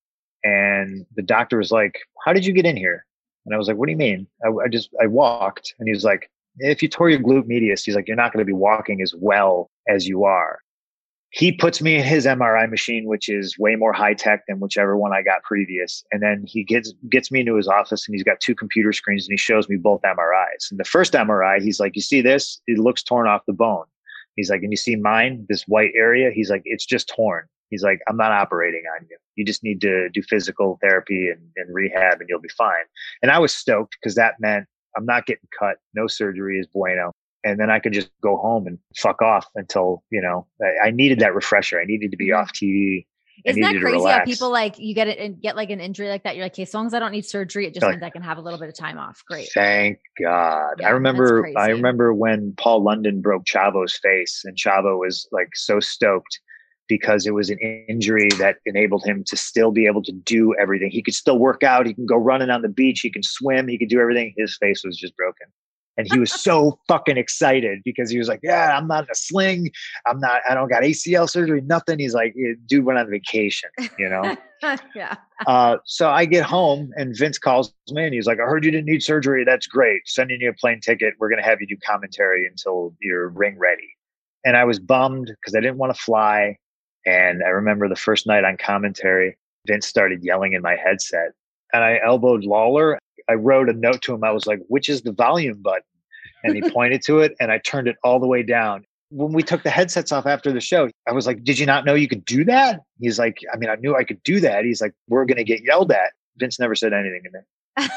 And the doctor was like, how did you get in here? And I was like, what do you mean? I, I just, I walked. And he was like, if you tore your glute medius, he's like, you're not going to be walking as well as you are. He puts me in his M R I machine, which is way more high tech than whichever one I got previous. And then he gets, gets me into his office and he's got two computer screens and he shows me both M R Is. And the first M R I, he's like, you see this? It looks torn off the bone. He's like, and you see mine, this white area? He's like, it's just torn. He's like, I'm not operating on you. You just need to do physical therapy and, and rehab and you'll be fine. And I was stoked because that meant I'm not getting cut. No surgery is bueno. And then I could just go home and fuck off until, you know, I, I needed that refresher. I needed to be off T V. Isn't that needed to crazy how relax. people like you get it and get like an injury like that? You're like, okay, as long as I don't need surgery, it just Like, means I can have a little bit of time off. Great. Thank God. Yeah, I remember that's I crazy. remember when Paul London broke Chavo's face, and Chavo was like so stoked because it was an injury that enabled him to still be able to do everything. He could still work out, he can go running on the beach, he can swim, he could do everything. His face was just broken. And he was so fucking excited because he was like, yeah, I'm not in a sling. I'm not, I don't got A C L surgery, nothing. He's like, dude went on vacation, you know? Yeah. Uh, so I get home and Vince calls me and he's like, I heard you didn't need surgery. That's great. Sending you a plane ticket. We're going to have you do commentary until you're ring ready. And I was bummed because I didn't want to fly. And I remember the first night on commentary, Vince started yelling in my headset and I elbowed Lawler. I wrote a note to him. I was like, which is the volume button? And he pointed to it and I turned it all the way down. When we took the headsets off after the show, I was like, did you not know you could do that? He's like, I mean, I knew I could do that. He's like, we're going to get yelled at. Vince never said anything to me.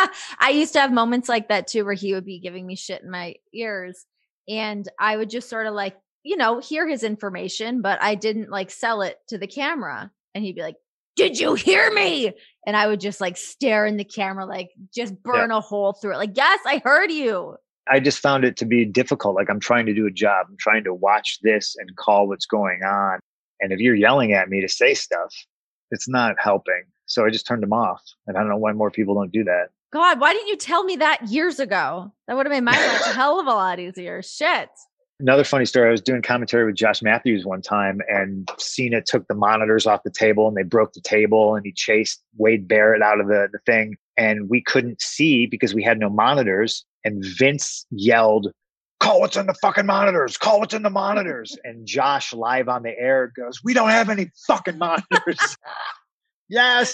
I used to have moments like that too, where he would be giving me shit in my ears and I would just sort of like, you know, hear his information, but I didn't like sell it to the camera. And he'd be like, did you hear me? And I would just like stare in the camera, like just burn yeah. a hole through it. Like, yes, I heard you. I just found it to be difficult. Like I'm trying to do a job. I'm trying to watch this and call what's going on. And if you're yelling at me to say stuff, it's not helping. So I just turned them off. And I don't know why more people don't do that. God, why didn't you tell me that years ago? That would have made my life a hell of a lot easier. Shit. Another funny story. I was doing commentary with Josh Matthews one time and Cena took the monitors off the table and they broke the table and he chased Wade Barrett out of the, the thing. And we couldn't see because we had no monitors. And Vince yelled, call what's in the fucking monitors, call what's in the monitors. And Josh live on the air goes, we don't have any fucking monitors. Yes.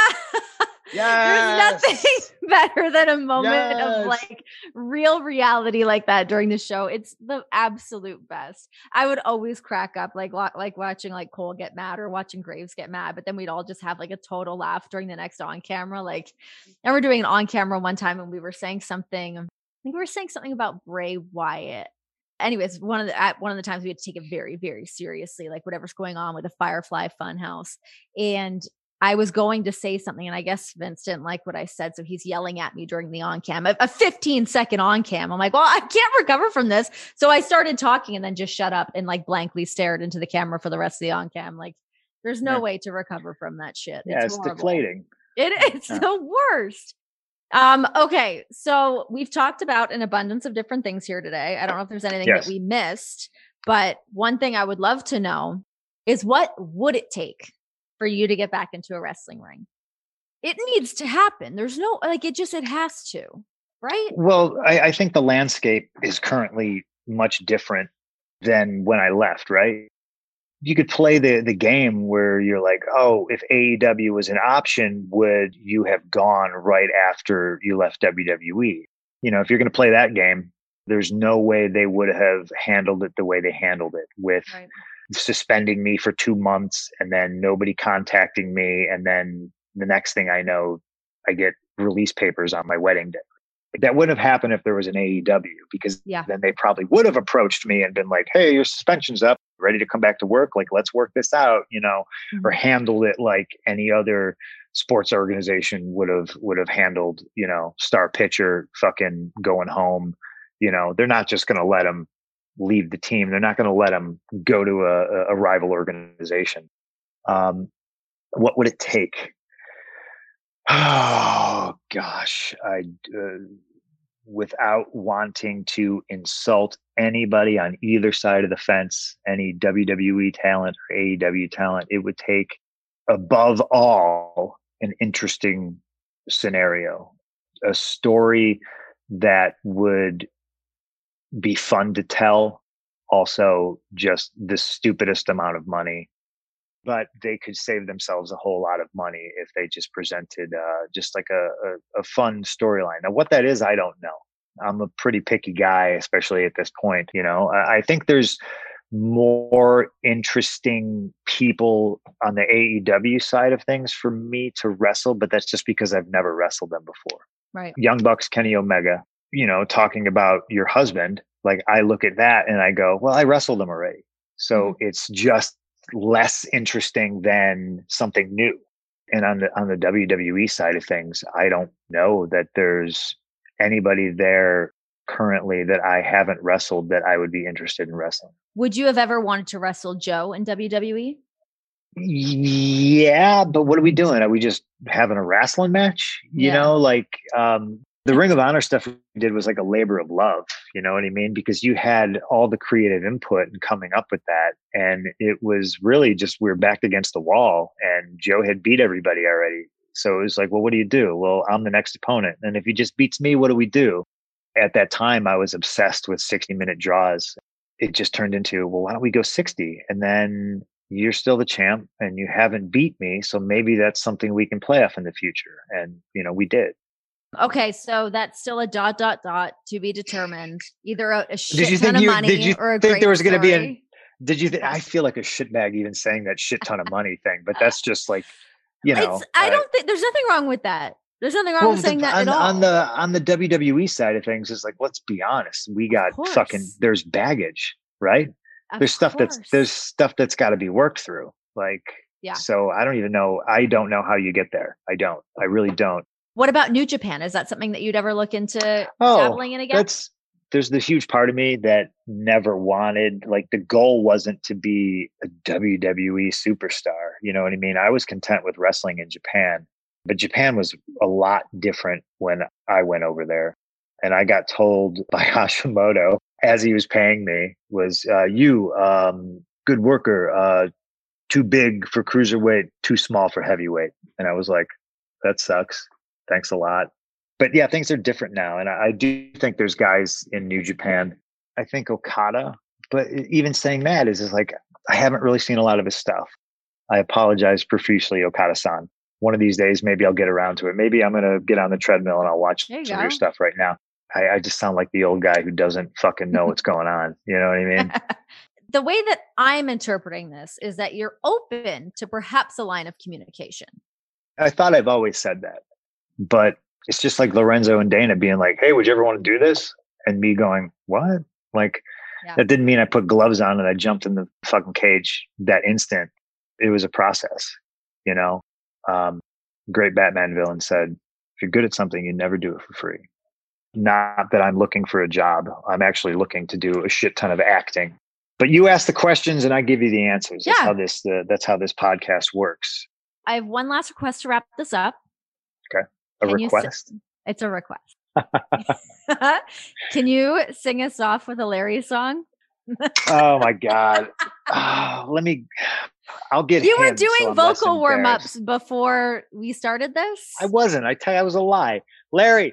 Yes. There's nothing better than a moment yes. of like real reality like that during the show. It's the absolute best. I would always crack up like like watching like Cole get mad or watching Graves get mad, but then we'd all just have like a total laugh during the next on camera. Like, and we're doing an on camera one time and we were saying something. I think we were saying something about Bray Wyatt. Anyways, one of the at one of the times we had to take it very, very seriously, like whatever's going on with the Firefly Funhouse. And I was going to say something and I guess Vince didn't like what I said. So he's yelling at me during the on cam, a, a fifteen second on cam. I'm like, well, I can't recover from this. So I started talking and then just shut up and like blankly stared into the camera for the rest of the on cam. Like there's no yeah. way to recover from that shit. Yeah, it's, it's deflating. It, it's yeah. the worst. Um, okay. So we've talked about an abundance of different things here today. I don't know if there's anything yes. that we missed, but one thing I would love to know is what would it take for you to get back into a wrestling ring? It needs to happen. There's no, like, it just, it has to, right? Well, I, I think the landscape is currently much different than when I left, right? You could play the, the game where you're like, oh, if A E W was an option, would you have gone right after you left W W E? You know, if you're going to play that game, there's no way they would have handled it the way they handled it with right. suspending me for two months and then nobody contacting me. And then the next thing I know, I get release papers on my wedding day. That wouldn't have happened if there was an A E W because yeah. then they probably would have approached me and been like, hey, your suspension's up, ready to come back to work. Like, let's work this out, you know, mm-hmm. or handled it like any other sports organization would have, would have handled, you know, star pitcher fucking going home. You know, they're not just going to let him leave the team. They're not going to let him go to a, a rival organization. Um, what would it take? Oh gosh, I uh, without wanting to insult anybody on either side of the fence, any W W E talent or A E W talent, it would take above all an interesting scenario, a story that would be fun to tell, also just the stupidest amount of money. But they could save themselves a whole lot of money if they just presented uh, just like a, a, a fun storyline. Now, what that is, I don't know. I'm a pretty picky guy, especially at this point. You know, I, I think there's more interesting people on the A E W side of things for me to wrestle, but that's just because I've never wrestled them before. Right. Young Bucks, Kenny Omega, you know, talking about your husband. Like I look at that and I go, well, I wrestled him already. So mm-hmm. it's just less interesting than something new. And on the on the W W E side of things, I don't know that there's anybody there currently that I haven't wrestled that I would be interested in wrestling. Would you have ever wanted to wrestle Joe in W W E? Yeah, but what are we doing? Are we just having a wrestling match? You Yeah. know, like um, the Ring of Honor stuff we did was like a labor of love. You know what I mean? Because you had all the creative input and coming up with that. And it was really just, we were backed against the wall and Joe had beat everybody already. So it was like, well, what do you do? Well, I'm the next opponent. And if he just beats me, what do we do? At that time, I was obsessed with sixty minute draws. It just turned into, well, why don't we go sixty? And then you're still the champ and you haven't beat me. So maybe that's something we can play off in the future. And, you know, we did. Okay. So that's still a dot, dot, dot to be determined. Either a, a shit Did you ton think of you, money did you or a think great there was going to be a, story. did you think, I feel like a shitbag even saying that shit ton of money thing, but that's just like, you know, It's, I uh, don't think there's nothing wrong with that. There's nothing wrong well, with saying the, that on, at all. on the, on the W W E side of things is like, let's be honest. We got course. fucking, there's baggage, right? Of There's stuff course. that's, there's stuff that's got to be worked through. Like, Yeah. So I don't even know. I don't know how you get there. I don't. I really don't. What about New Japan? Is that something that you'd ever look into Oh, dabbling in again? That's there's this huge part of me that never wanted. Like the goal wasn't to be a W W E superstar. You know what I mean? I was content with wrestling in Japan, but Japan was a lot different when I went over there. And I got told by Hashimoto as he was paying me was, uh, "You, um, good worker." Uh, Too big for cruiserweight, too small for heavyweight. And I was like, that sucks. Thanks a lot. But yeah, things are different now. And I, I do think there's guys in New Japan. I think Okada, but even saying that is, is like, I haven't really seen a lot of his stuff. I apologize profusely, Okada-san. One of these days, maybe I'll get around to it. Maybe I'm going to get on the treadmill and I'll watch some go. of your stuff right now. I, I just sound like the old guy who doesn't fucking know what's going on. You know what I mean? The way that I'm interpreting this is that you're open to perhaps a line of communication. I thought I've always said that, but it's just like Lorenzo and Dana being like, "Hey, would you ever want to do this?" And me going, "What?" Like Yeah. that didn't mean I put gloves on and I jumped in the fucking cage that instant. It was a process, you know. Um, great Batman villain said, "If you're good at something, you never do it for free." Not that I'm looking for a job. I'm actually looking to do a shit ton of acting. But you ask the questions and I give you the answers. That's Yeah. how this uh, that's how this podcast works. I have one last request to wrap this up. Okay. A Can you si- request? It's a request. Can you sing us off with a Larry song? Oh my God. Oh, let me I'll get You were him, so doing I'm less vocal warm-ups embarrassed. before we started this. I wasn't. I tell you, I was a lie. Larry.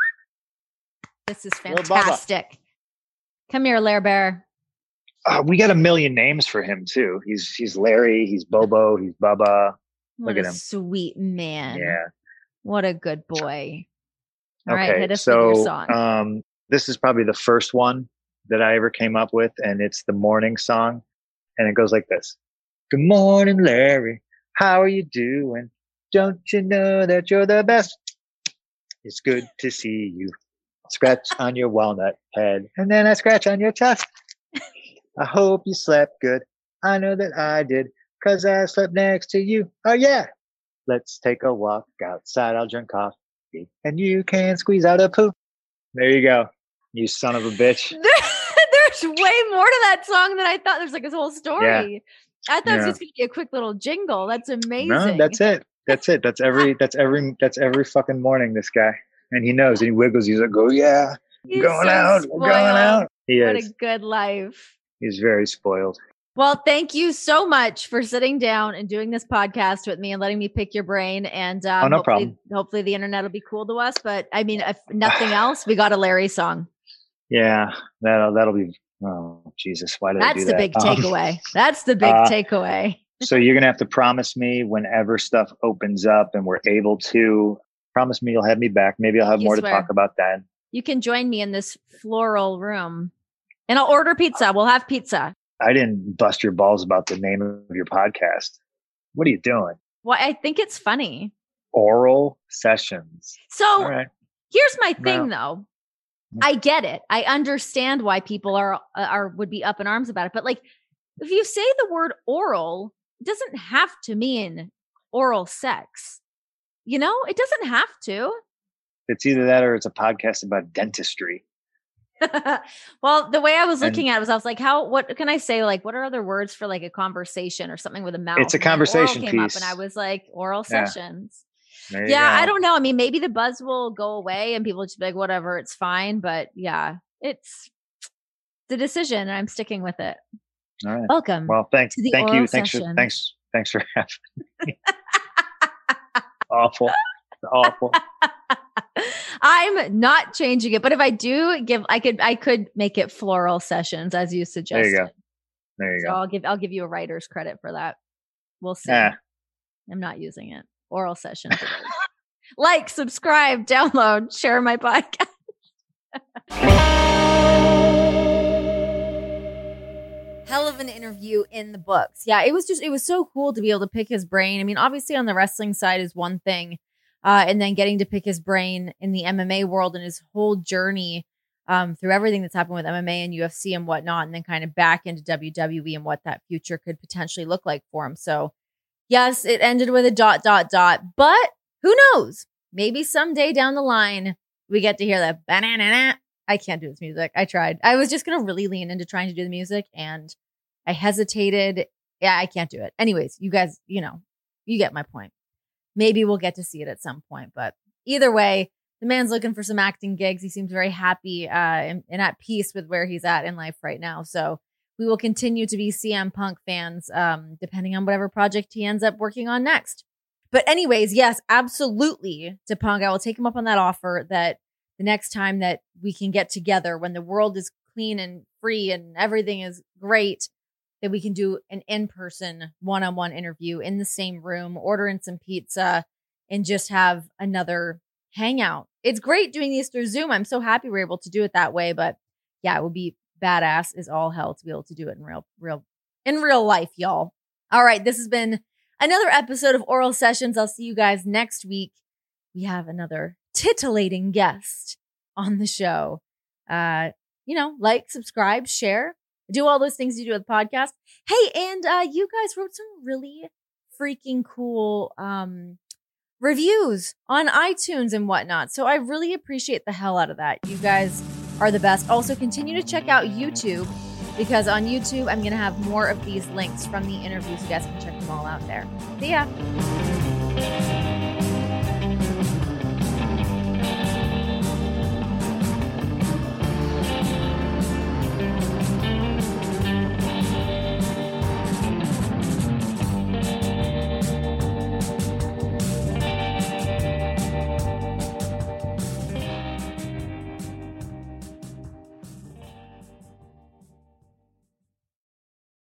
This is Little Bubba. fantastic. Come here, Lair Bear. Uh, we got a million names for him too. He's he's Larry, he's Bobo, he's Bubba. What Look at a him. sweet man. Yeah. What a good boy. All Okay. right, hit us so with your song. um this is probably the first one that I ever came up with, and it's the morning song. And it goes like this. Good morning, Larry. How are you doing? Don't you know that you're the best? It's good to see you. Scratch on your walnut head, and then I scratch on your chest. I hope you slept good. I know that I did, cause I slept next to you. Oh yeah. Let's take a walk outside. I'll drink coffee and you can squeeze out a poo. There you go. You son of a bitch. There's way more to that song than I thought. There's like this whole story. Yeah. I thought it was Yeah. just gonna be a quick little jingle. That's amazing. No, that's it. That's it. That's every, that's every, that's every fucking morning, this guy. And he knows, and he wiggles. He's like, oh yeah, He's going so out. We're going spoiled. out. He What is. a good life. He's very spoiled. Well, thank you so much for sitting down and doing this podcast with me and letting me pick your brain. And um, Oh, no hopefully, problem. hopefully the internet will be cool to us. But I mean, if nothing else, we got a Larry song. Yeah, that'll, that'll be, oh, Jesus. Why did I That's do the that? big Um, takeaway. That's the big uh, takeaway. So you're going to have to promise me whenever stuff opens up and we're able to, promise me you'll have me back. Maybe I'll have You more swear. to talk about then. You can join me in this floral room and I'll order pizza. We'll have pizza. I didn't bust your balls about the name of your podcast. What are you doing? Well, I think it's funny. Oral Sessions. So All right. here's my thing, No. though. I get it. I understand why people are are would be up in arms about it. But like, if you say the word oral, it doesn't have to mean oral sex. You know, it doesn't have to. It's either that or it's a podcast about dentistry. Well, the way I was looking and, at it was, I was like, how, what can I say? Like, what are other words for like a conversation or something with a mouth? It's a conversation came piece. Up and I was like, oral yeah. sessions. There Yeah, go. I don't know. I mean, maybe the buzz will go away and people will just be like, whatever, it's fine. But yeah, it's the decision and I'm sticking with it. All right. Welcome. Well, thanks. to the Thank oral you. Thanks session. for, thanks. Thanks for having me. Awful. Awful. I'm not changing it, but if I do give, I could, I could make it floral sessions as you suggested. There you go. There you so go. I'll give, I'll give you a writer's credit for that. We'll see. Yeah. I'm not using it. Oral sessions. Like, subscribe, download, share my podcast. Hell of an interview in the books. Yeah, it was just, it was so cool to be able to pick his brain. I mean, obviously on the wrestling side is one thing. Uh, and then getting to pick his brain in the M M A world and his whole journey um, through everything that's happened with M M A and U F C and whatnot, and then kind of back into W W E and what that future could potentially look like for him. So yes, it ended with a dot, dot, dot, but who knows? Maybe someday down the line, we get to hear that banana. I can't do this music. I tried. I was just going to really lean into trying to do the music and I hesitated. Yeah, I can't do it. Anyways, you guys, you know, you get my point. Maybe we'll get to see it at some point, but either way, the man's looking for some acting gigs. He seems very happy uh, and, and at peace with where he's at in life right now. So we will continue to be C M Punk fans, um, depending on whatever project he ends up working on next. But anyways, yes, absolutely to Punk. I will take him up on that offer that the next time that we can get together when the world is clean and free and everything is great, that we can do an in-person one-on-one interview in the same room, order in some pizza, and just have another hangout. It's great doing these through Zoom. I'm so happy we're able to do it that way. But yeah, it would be badass as all hell to be able to do it in real, real, in real life, y'all. All right, this has been another episode of Oral Sessions. I'll see you guys next week. We have another titillating guest on the show. Uh, you know, like, subscribe, share. Do all those things you do with the podcast. Hey, and uh, you guys wrote some really freaking cool um, reviews on iTunes and whatnot. So I really appreciate the hell out of that. You guys are the best. Also, continue to check out YouTube because on YouTube, I'm going to have more of these links from the interviews. You guys can check them all out there. See ya.